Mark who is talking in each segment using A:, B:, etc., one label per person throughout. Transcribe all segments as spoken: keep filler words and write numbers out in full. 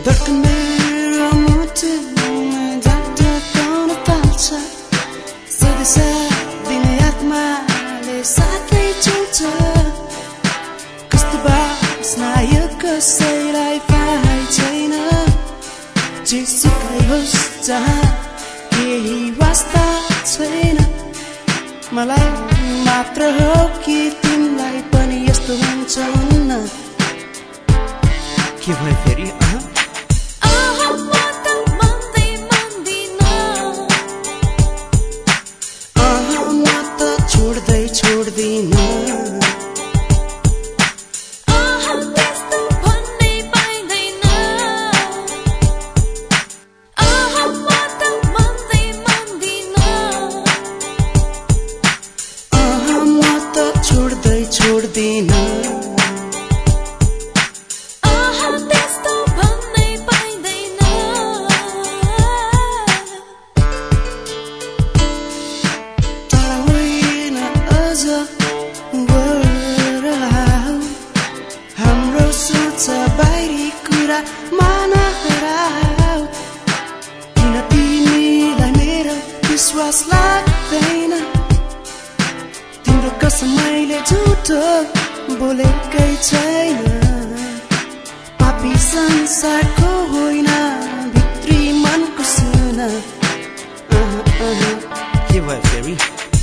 A: धड्कन मेरो मुटुमा धड्कन थाल्छ सधैँ साथ आत्माले साथै चल्छ कस्तो बासना यो कसैलाई थाहै छैन जेसुकै होस् जहाँ केही वास्ता छैन मलाई मात्र हो कि तिमीलाई पनि यस्तो हुन्छ हुन्न के भयो फेरि अह बाहिरी कुरा माना हराउ किन तिमीलाई मेरो विश्वास लाग्दैन तिम्रो कसम मैले झुटो बोलेकै छैन पापी संसारको होइन भित्री मनको सुन के भयो फेरि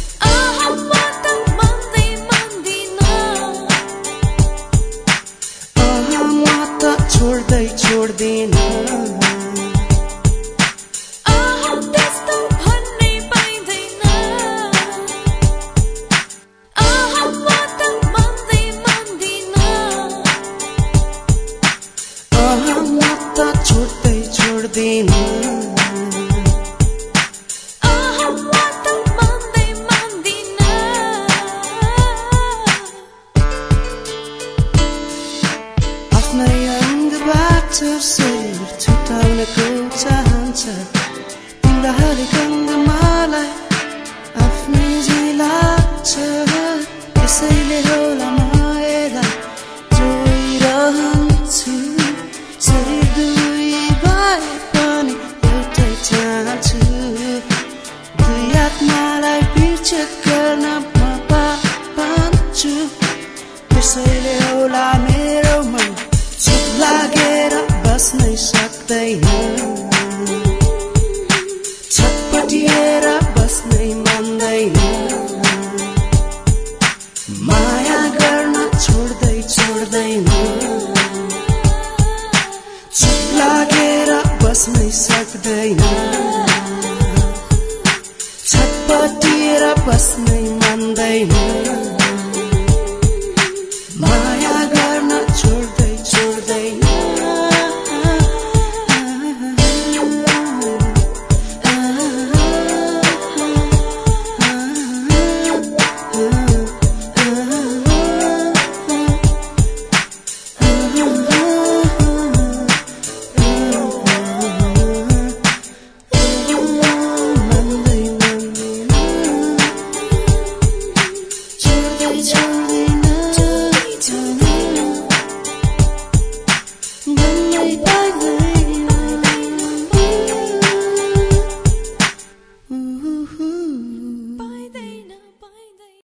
A: छोड्दै छोड्दिन त्यस्तो भन्नै पाइँदैन म त मान्दै मान्दिन म त छोड्दै छोड्दिन शरीर छुटाउनको चाहन्छ तिम्रो हरेक मलाई आफ्नै झै लाग्छ त्यसैले होला मायालाई जोइरहन्छु शरीर दुई भए पनि एउटै चाहन्छु दुई आत्मालाई बिर्छेद गर्न म पाउँछु त्यसैले होला मेरो मन चुप लागेर बस्नै सक्दैन छटपटिएर बस्नै मान्दैन माया गर्न छोड्दै छोड्दैन चुप लागेर बस्नै सक्दैन छटपटिएर बस्नै मान्दैन